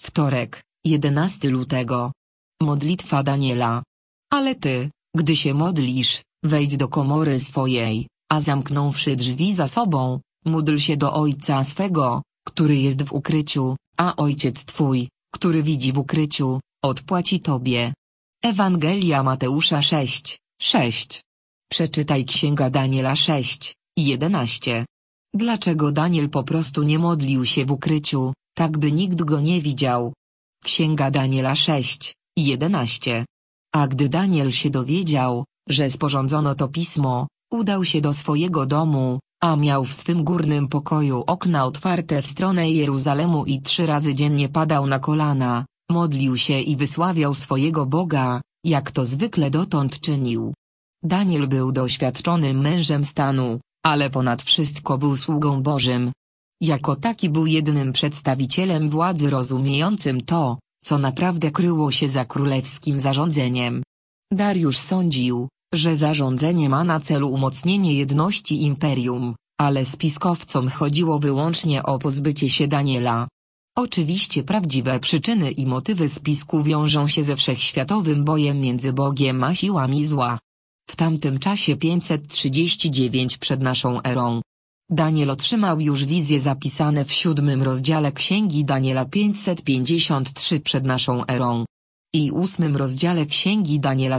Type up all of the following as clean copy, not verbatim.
Wtorek, 11 lutego. Modlitwa Daniela. Ale ty, gdy się modlisz, wejdź do komory swojej, a zamknąwszy drzwi za sobą, módl się do Ojca swego, który jest w ukryciu, a Ojciec twój, który widzi w ukryciu, odpłaci tobie. Ewangelia Mateusza 6:6. Przeczytaj Księga Daniela 6:11. Dlaczego Daniel po prostu nie modlił się w ukryciu, tak by nikt go nie widział? Księga Daniela 6:11. A gdy Daniel się dowiedział, że sporządzono to pismo, udał się do swojego domu, a miał w swym górnym pokoju okna otwarte w stronę Jeruzalemu i 3 razy dziennie padał na kolana, modlił się i wysławiał swojego Boga, jak to zwykle dotąd czynił. Daniel był doświadczonym mężem stanu, ale ponad wszystko był sługą Bożym. Jako taki był jedynym przedstawicielem władzy rozumiejącym to, co naprawdę kryło się za królewskim zarządzeniem. Dariusz sądził, że zarządzenie ma na celu umocnienie jedności imperium, ale spiskowcom chodziło wyłącznie o pozbycie się Daniela. Oczywiście prawdziwe przyczyny i motywy spisku wiążą się ze wszechświatowym bojem między Bogiem a siłami zła. W tamtym czasie 539 przed naszą erą. Daniel otrzymał już wizje zapisane w 7 rozdziale Księgi Daniela 553 przed naszą erą. I 8 rozdziale Księgi Daniela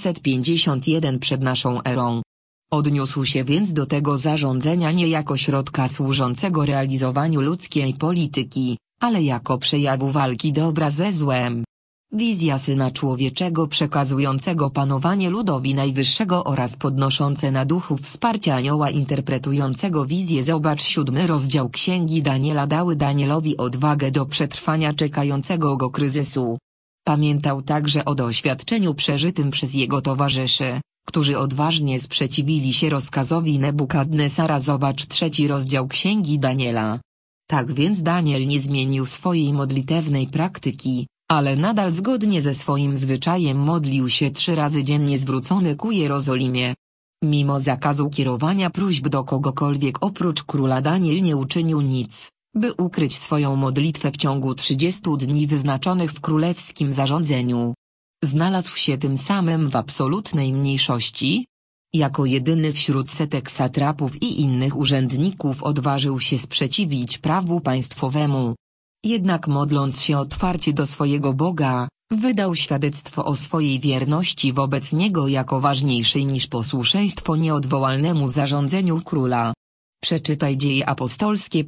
551 przed naszą erą. Odniósł się więc do tego zarządzenia nie jako środka służącego realizowaniu ludzkiej polityki, ale jako przejawu walki dobra ze złem. Wizja Syna Człowieczego przekazującego panowanie ludowi najwyższego oraz podnoszące na duchu wsparcie anioła interpretującego wizję. Zobacz 7 rozdział Księgi Daniela dały Danielowi odwagę do przetrwania czekającego go kryzysu. Pamiętał także o doświadczeniu przeżytym przez jego towarzyszy, którzy odważnie sprzeciwili się rozkazowi Nebukadnesara. Zobacz 3 rozdział Księgi Daniela. Tak więc Daniel nie zmienił swojej modlitewnej praktyki, ale nadal zgodnie ze swoim zwyczajem modlił się 3 razy dziennie zwrócony ku Jerozolimie. Mimo zakazu kierowania próśb do kogokolwiek oprócz króla, Daniel nie uczynił nic, by ukryć swoją modlitwę w ciągu 30 dni wyznaczonych w królewskim zarządzeniu. Znalazł się tym samym w absolutnej mniejszości. Jako jedyny wśród setek satrapów i innych urzędników odważył się sprzeciwić prawu państwowemu. Jednak modląc się otwarcie do swojego Boga, wydał świadectwo o swojej wierności wobec Niego jako ważniejszej niż posłuszeństwo nieodwołalnemu zarządzeniu króla. Przeczytaj Dzieje Apostolskie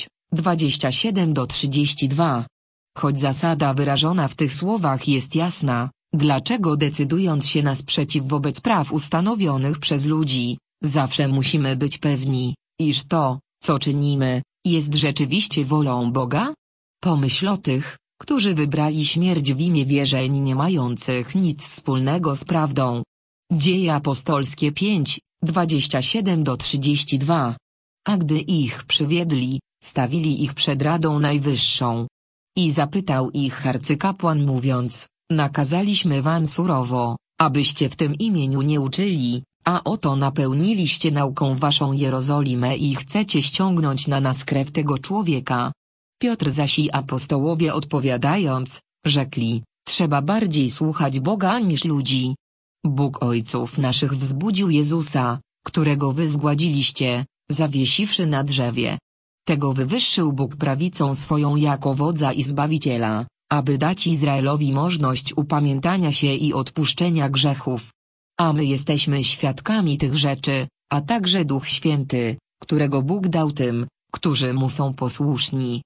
5:27-32. Choć zasada wyrażona w tych słowach jest jasna, dlaczego decydując się na sprzeciw wobec praw ustanowionych przez ludzi, zawsze musimy być pewni, iż to, co czynimy, jest rzeczywiście wolą Boga? Pomyśl o tych, którzy wybrali śmierć w imię wierzeń nie mających nic wspólnego z prawdą. Dzieje Apostolskie 5:27-32. A gdy ich przywiedli, stawili ich przed Radą Najwyższą. I zapytał ich arcykapłan mówiąc, nakazaliśmy wam surowo, abyście w tym imieniu nie uczyli, a oto napełniliście nauką waszą Jerozolimę i chcecie ściągnąć na nas krew tego człowieka. Piotr zaś i apostołowie odpowiadając, rzekli, trzeba bardziej słuchać Boga niż ludzi. Bóg ojców naszych wzbudził Jezusa, którego wy zgładziliście, zawiesiwszy na drzewie. Tego wywyższył Bóg prawicą swoją jako wodza i Zbawiciela, aby dać Izraelowi możność upamiętania się i odpuszczenia grzechów. A my jesteśmy świadkami tych rzeczy, a także Duch Święty, którego Bóg dał tym, którzy mu są posłuszni.